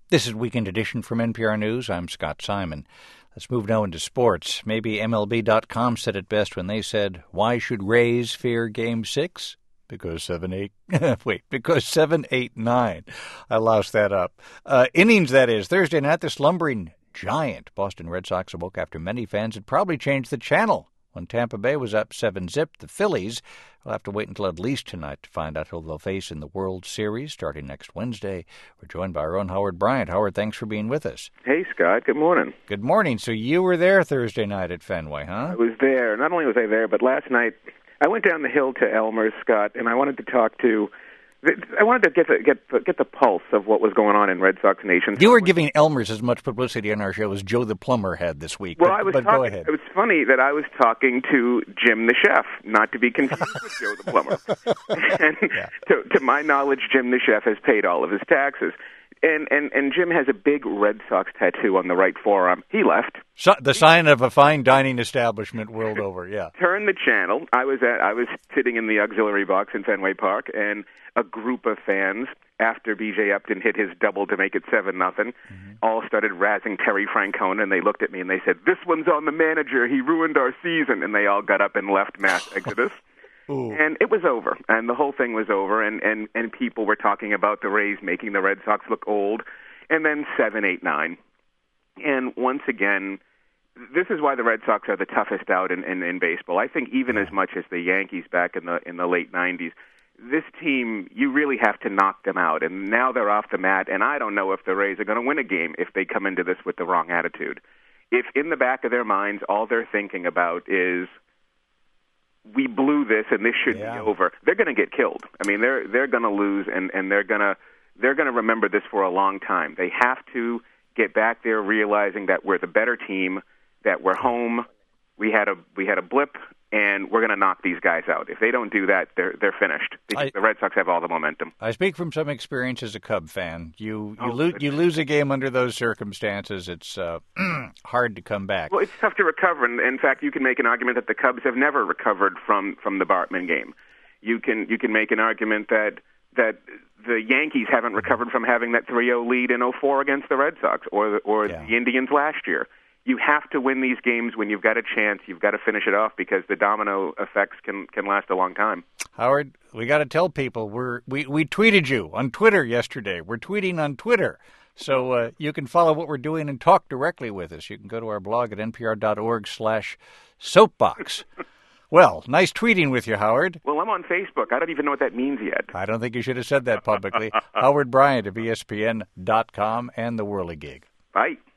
This is Weekend Edition from NPR News. I'm Scott Simon. Let's move now into sports. Maybe MLB.com said it best when they said, why should Rays fear Game 6? Because 7-8-9. I lost that up. Innings, that is. Thursday night, the slumbering giant Boston Red Sox awoke after many fans had probably changed the channel. When Tampa Bay was up 7-0, the Phillies will have to wait until at least tonight to find out who they'll face in the World Series starting next Wednesday. We're joined by our own Howard Bryant. Howard, thanks for being with us. Hey, Scott. Good morning. Good morning. So you were there Thursday night at Fenway, huh? I was there. Not only was I there, but last night I went down the hill to Elmer's, Scott, and I wanted to get the pulse of what was going on in Red Sox Nation. You were giving Elmer's as much publicity on our show as Joe the Plumber had this week. Well, go ahead. It was funny that I was talking to Jim the chef, not to be confused with Joe the Plumber. And to my knowledge, Jim the chef has paid all of his taxes. And Jim has a big Red Sox tattoo on the right forearm. He left. So, the sign of a fine dining establishment world over, yeah. Turned the channel. I was sitting in the auxiliary box in Fenway Park, and a group of fans, after B.J. Upton hit his double to make it 7-0, all started razzing Terry Francona, and they looked at me and they said, "This one's on the manager. He ruined our season." And they all got up and left mass exodus. Ooh. And it was over, and the whole thing was over, and people were talking about the Rays making the Red Sox look old, and then 7-8-9. And once again, this is why the Red Sox are the toughest out in baseball. I think even as much as the Yankees back in the late 90s, this team, you really have to knock them out, and now they're off the mat, and I don't know if the Rays are going to win a game if they come into this with the wrong attitude. If in the back of their minds all they're thinking about is, we blew this and this should be over, they're going to get killed. I mean, they're going to lose, and they're going to remember this for a long time. They have to get back there realizing that we're the better team, that we're home, we had a blip, and we're going to knock these guys out. If they don't do that, they're finished. Because the Red Sox have all the momentum. I speak from some experience as a Cub fan. You lose a game under those circumstances. It's hard to come back. Well, it's tough to recover. And in fact, you can make an argument that the Cubs have never recovered from the Bartman game. You can make an argument that the Yankees haven't recovered from having that 3-0 lead in 2004 against the Red Sox or the Indians last year. You have to win these games when you've got a chance. You've got to finish it off because the domino effects can last a long time. Howard, we got to tell people we tweeted you on Twitter yesterday. We're tweeting on Twitter, so you can follow what we're doing and talk directly with us. You can go to our blog at npr.org/soapbox. Well, nice tweeting with you, Howard. Well, I'm on Facebook. I don't even know what that means yet. I don't think you should have said that publicly. Howard Bryant of ESPN.com and the Whirligig. Bye.